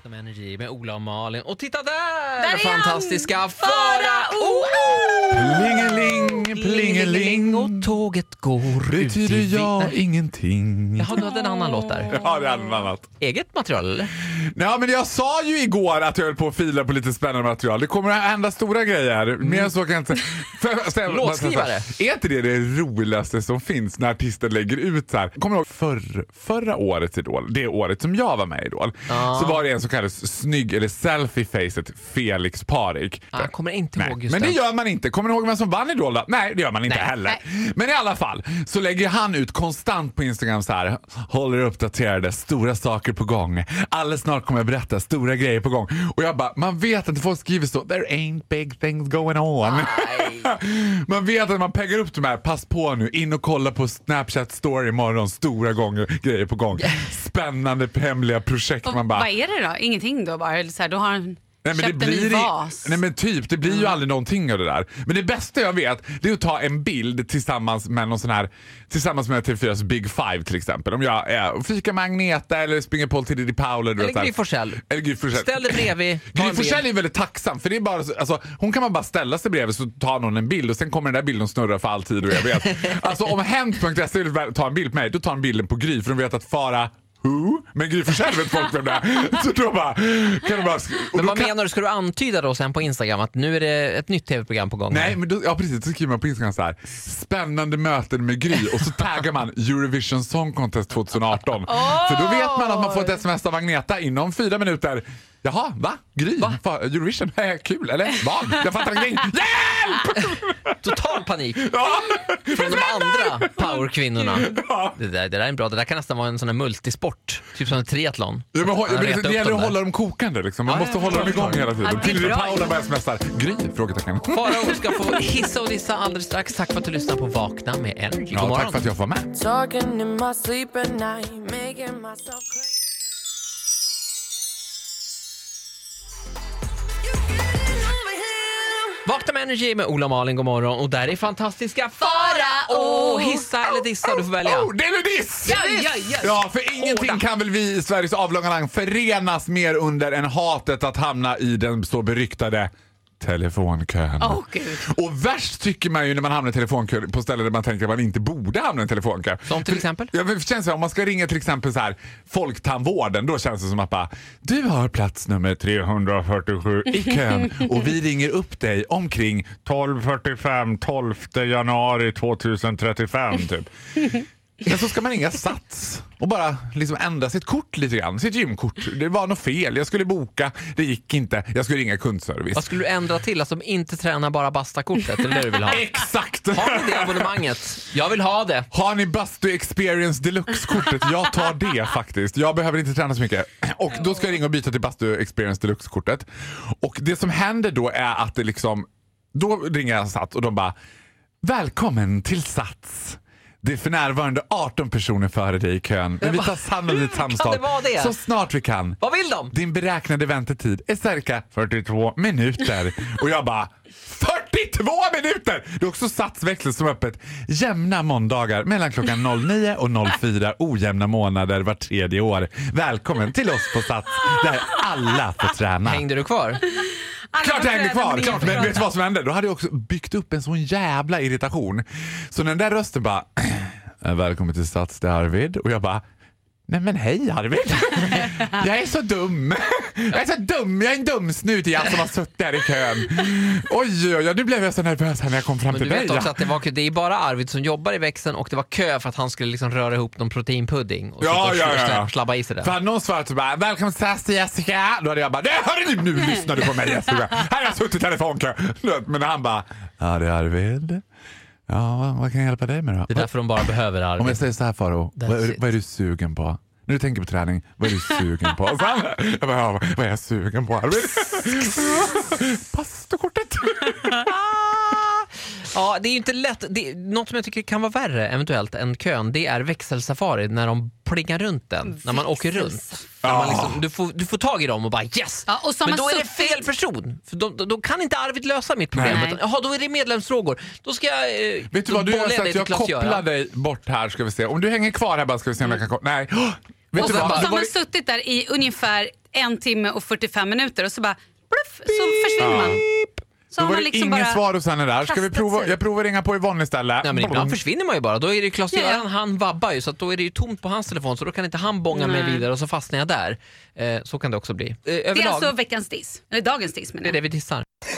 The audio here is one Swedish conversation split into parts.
Vakna med Energy med Ola och Malin. Och titta där! Fantastiska Farao! Plingeling, plingeling. Och tåget går. Betyder jag ingenting. Jaha, du hade en annan låt där. Ja, det är en annat. Eget material, eller? Nej, men jag sa ju igår att jag höll på att fila på lite spännande material. Det kommer att hända stora grejer. Mer så kan jag inte... Låtskrivare. Är inte det roligaste som finns när artister lägger ut så här? Kommer du ihåg förra årets Idol? Det året som jag var med i Idol. Så var det en så kallad snygg eller selfie-facet Felix Parik. Jag kommer inte ihåg just men det den. gör man inte. Kommer ni ihåg vem som vann Idol då? Nej, det gör man inte heller. Nej. Men i alla fall så lägger han ut konstant på Instagram så här: håller uppdaterade, stora saker på gång. Alldeles snart kommer jag berätta stora grejer på gång. Och jag bara, man vet att folk skriver så: there ain't big things going on. Man vet att man peggar upp de här. Pass på nu, in och kolla på Snapchat story imorgon. Stora grejer på gång. Spännande, hemliga projekt. Och man bara, vad är det då? Ingenting då bara? Eller så här, då har han köpt en ny vas. Nej, men typ, det blir ju aldrig någonting av det där. Men det bästa jag vet, det är att ta en bild tillsammans med någon sån här, tillsammans med TV4s Big Five till exempel. Om jag är fika med Agneta eller springer på till Didi Paula eller Gry Forssell. Ställ dig bredvid. Gry Forssell är väldigt tacksam, för det är bara alltså, hon kan man bara ställa sig bredvid, så tar någon en bild och sen kommer den där bilden snurra för all tid och jag vet. Alltså om Hent.se vill ta en bild på mig, då tar en bilden på Gry, för de vet att Fara men Gry Forssell vet folk vem det är. Så då bara, kan du bara... Men vad menar du? Ska du antyda då sen på Instagram att nu är det ett nytt tv-program på gång? Nej, men då, ja precis, så skriver man på Instagram så här: spännande möten med Gry, och så taggar man Eurovision Song Contest 2018. För då vet man att man får ett sms av Agneta inom 4 minuter. Jaha, va? Gry? Va? Eurovision? Kul, eller? Vad? Jag fattar ingenting. Hjälp! Total panik. Ja. Från de andra powerkvinnorna. Ja. Det där är en bra. Det där kan nästan vara en sån här multisport. Typ som en triathlon. Ja, men det gäller att hålla dem kokande liksom. Man måste hålla dem igång hela tiden. Till Paula börjar smsar. Gry? Frågetecken. Farao ska få hissa och dissa alldeles strax. Tack för att du lyssnar på Vakna med Energy. God morgon. Tack för att jag får med. Vakna med Energy med Ola och Malin, god morgon. Och där är fantastiska Farao. Hissa eller dissa, du får välja. Det är diss! Ja, för ingenting kan väl vi i Sveriges avlånga land förenas mer under än hatet att hamna i den så beryktade telefonkön. Gud. Och värst tycker man ju när man hamnar i telefonkö på ställen där man tänker att man inte borde hamna i en telefonkö. Som till exempel? Ja, det känns som om man ska ringa till exempel så här folktandvården, då känns det som att bara, du har plats nummer 347 i kön och vi ringer upp dig omkring 12:45 12 januari 2035 typ. Men så ska man ringa Sats och bara liksom ändra sitt kort lite grann, sitt gymkort. Det var något fel, jag skulle boka, det gick inte, jag skulle ringa kundservice. Vad skulle du ändra till? Alltså inte träna bara basta-kortet, eller det du vill ha? Exakt! Har ni det abonnemanget? Jag vill ha det. Har ni Bastu Experience Deluxe-kortet? Jag tar det faktiskt. Jag behöver inte träna så mycket. Och då ska jag ringa och byta till Bastu Experience Deluxe-kortet. Och det som händer då är att det liksom, då ringer jag Sats och de bara, välkommen till Sats. Det är för närvarande 18 personer före dig i kön. Men vi tar sannolikt samtal så snart vi kan. Vad vill de? Din beräknade väntetid är cirka 42 minuter. Och jag bara, 42 minuter! Det är också Satsväxel som är öppet jämna måndagar mellan klockan 09 och 04, ojämna månader var 3:e år. Välkommen till oss på Sats där alla får träna. Hängde du kvar? Klart jag hängde kvar. Men vet du vad som hände? Då hade jag också byggt upp en sån jävla irritation. Så den där rösten bara, välkommen till Sats, det är Arvid. Och jag bara, nej men hej Arvid. Jag är så dum. Jag är en dum snut igen som har suttit där i kön. Oj, nu blev jag så nervös när jag kom fram till dig. Men du vet också att det är bara Arvid som jobbar i växeln och det var kö för att han skulle liksom röra ihop någon proteinpudding och slabba i sig det. För någon svarade så bara, välkommen till SAS Jessica. Då hade jag bara, hörru nu lyssnar du på mig Jessica. Här har jag suttit i telefonkö. Men han bara, ja det är Arvid. Ja, vad kan jag hjälpa dig med då? Det är därför de bara behöver Arvid. Om jag säger så här Farao, vad är du sugen på? När du tänker på träning, vad är du sugen på? Jag bara, vad är jag sugen på Arvid? Pastokortet. Ja, det är ju inte lätt. Något som jag tycker kan vara värre eventuellt än kön, det är växelsafari när de plingar runt den, när man åker runt. Man liksom, du får tag i dem och bara yes! Ja, och men då är det fel person. För då kan inte Arvid lösa mitt problem. Jaha, då är det medlemsfrågor. Då ska jag vet du vad du har sagt? Jag kopplar dig bort här, ska vi se. Om du hänger kvar här bara ska vi se om jag kan koppla. Nej. Vet Och du så vad? har man suttit där i ungefär 1 timme och 45 minuter och så bara bluff, så försvinner man. Så Då har var man det liksom inget bara svar hos henne där. Ska vi kastat prova? sig. Jag provar ringa på Yvonne istället. Nej, men ibland försvinner man ju bara. Då är det Claes-Göran, Ja. han vabbar ju, så att då är det ju tomt på hans telefon, så då kan inte han bånga mig vidare och så fastnar jag där. Så kan det också bli. Det är alltså veckans diss. Eller dagens diss menar det är jag. det vi dissar.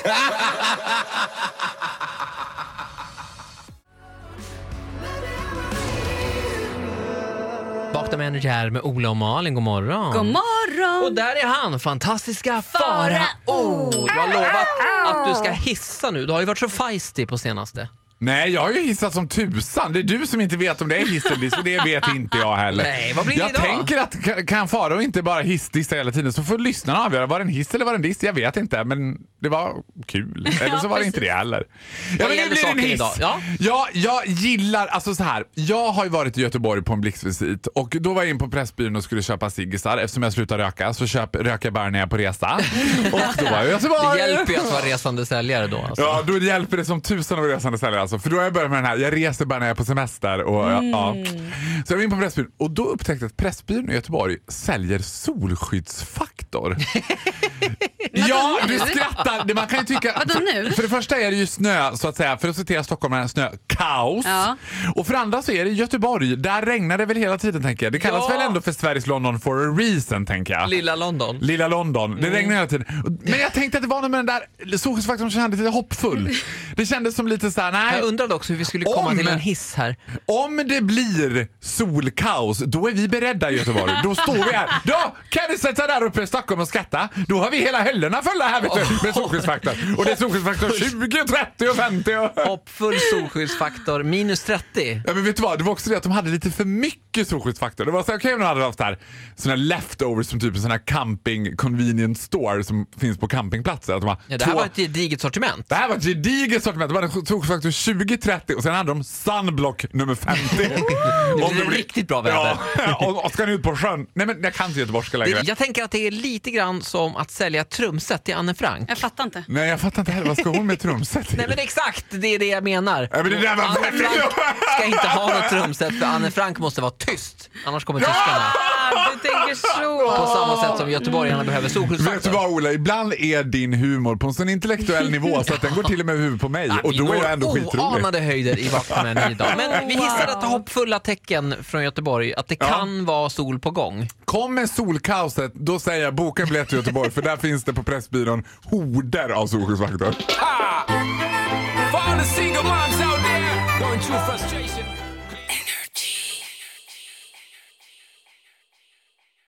Vakna med Energy här med Ola och Malin. God morgon. God morgon! Och där är han, fantastiska Farao. Du har lovat att du ska hissa nu. Du har ju varit så feisty på senaste. Nej, jag har ju hissat som tusan. Det är du som inte vet om det är hiss eller diss, för det vet inte jag heller. Nej, vad blir det jag idag? tänker att kan Farao inte bara dissa hela tiden, så får lyssnarna avgöra. Var det en hiss eller var det en diss? Jag vet inte, men det var kul. Eller så var det inte det heller. Ja, men det blir en hiss. Idag? Ja, jag gillar, alltså så här. Jag har ju varit i Göteborg på en blixtvisit och då var jag in på Pressbyrån och skulle köpa ciggisar. Eftersom jag slutar röka så röker jag bara när jag är på resa. Och då var jag så Det hjälper ju att vara resande säljare då. Alltså. Ja, då hjälper det som tusan att vara resande säljare alltså. För då har jag börjat med den här, jag reser bara när jag är på semester och ja. Så jag var in på Pressbyrån och då upptäckte jag att Pressbyrån i Göteborg säljer solskyddsfaktor. Ja, du skrattar. Man kan ju tycka... Vadå nu? För det första är det ju snö, så att säga, för att citera Stockholm, snökaos. Ja. Och för andra så är det Göteborg, där regnar det väl hela tiden, tänker jag. Det kallas väl ändå för Sveriges London for a reason, tänker jag. Lilla London. Lilla London. Det regnar hela tiden. Men jag tänkte att det var något med den där solskyddsfaktorn som kändes lite hoppfull. Det kändes som lite så här, nej. Jag undrade också hur vi skulle komma till en hiss här. Om det blir solkaos, då är vi beredda i Göteborg. Då står vi här. Då kan vi sätta där uppe i Stockholm och skatta. Då har vi hela höllorna fulla här, vet du, med solskyddsfaktor. Och det är solskyddsfaktor 20, 30 och 50. Hoppfull solskyddsfaktor minus 30. Ja, men vet du vad? Det var också det att de hade lite för mycket solskyddsfaktor. Det var så okej om de hade haft där såna leftovers som typ en sån här camping convenience store som finns på campingplatser. Att de har Ja, det här var ett gediget sortiment. Det här var ett gediget sortiment. De hade solskyddsfaktor 20, 30 och sen hade de sunblock nummer 50. Det är riktigt bra väder. Ja, och ska ni ut på sjön? Nej, men jag kan inte göteborgska längre. Jag tänker att det är lite grann som att sälja trumset till Anne Frank. Jag fattar inte. Nej, jag fattar inte heller. Vad ska hon med trumset till? Nej, men exakt, det är det jag menar. Ja, men det där var... Anne Frank ska inte ha något trumset, för Anne Frank måste vara tyst. Annars kommer tyskarna. Du tänker så. På samma sätt som göteborgarna behöver solskyddsfaktor. Vet du vad, Ola? Ibland är din humor på en sån intellektuell nivå så att den går till och med huvudet på mig. Och då är jag ändå skitrolig. Oanade höjder i Vakna med Energy idag. Men vi hissar detta hoppfulla tecken från Göteborg att det kan vara sol på gång. Kommer solkaoset, då säger jag boka en biljett till Göteborg, för där finns det på Pressbyrån horder av solskyddsfaktor. For all the single moms out there going through frustration.